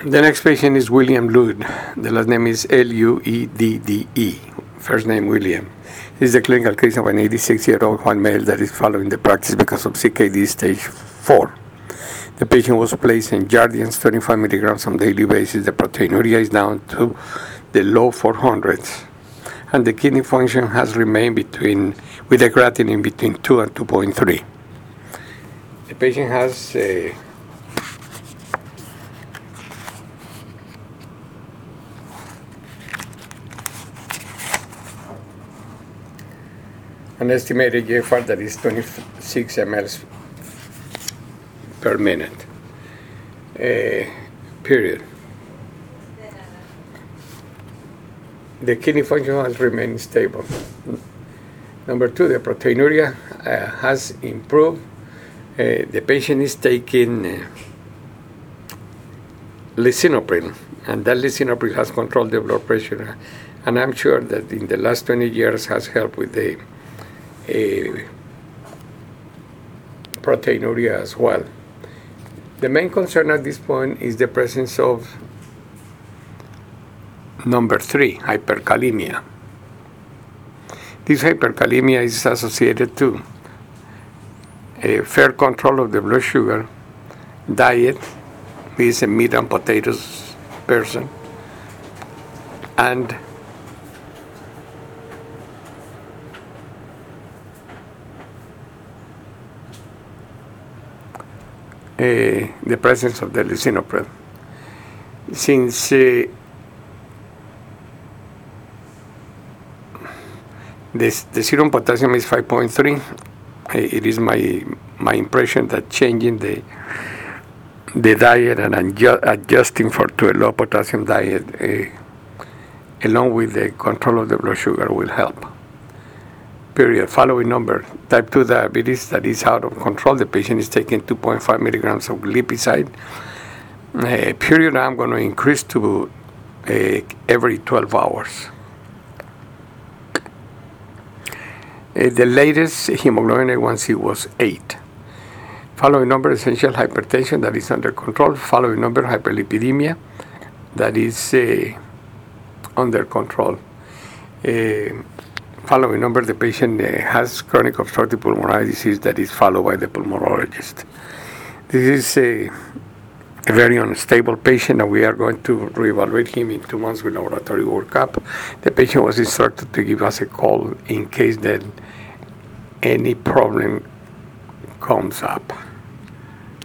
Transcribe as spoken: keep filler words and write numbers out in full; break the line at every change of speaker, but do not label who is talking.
The next patient is William Lude. The last name is L U E D D E. First name William. This is the clinical case of an eighty-six-year-old white male that is following the practice because of C K D stage four. The patient was placed in Jardiance, twenty-five milligrams on a daily basis. The proteinuria is down to the low four hundreds. And the kidney function has remained between, with a creatinine between two and two point three. The patient has uh, an estimated G F R that is twenty-six milliliters per minute. Uh, period. The kidney function has remained stable. Number two, the proteinuria uh, has improved. Uh, the patient is taking uh, lisinopril, and that lisinopril has controlled the blood pressure, and I'm sure that in the last twenty years has helped with the uh, proteinuria as well. The main concern at this point is the presence of number three, hyperkalemia. This hyperkalemia is associated to a fair control of the blood sugar, diet, he is a meat and potatoes person, and Uh, the presence of the lisinopril. Since uh, this, the serum potassium is five point three, uh, it is my my impression that changing the the diet and adju- adjusting for to a low potassium diet, uh, along with the control of the blood sugar, will help. Period. Following number, type two diabetes that is out of control. The patient is taking two point five milligrams of glipizide. Uh, period. I'm going to increase to uh, every twelve hours. Uh, the latest hemoglobin A one C was eight. Following number, essential hypertension that is under control. Following number, hyperlipidemia that is uh, under control. Uh, Following number, the patient uh, has chronic obstructive pulmonary disease that is followed by the pulmonologist. This is a, a very unstable patient, and we are going to reevaluate him in two months with laboratory workup. The patient was instructed to give us a call in case that any problem comes up.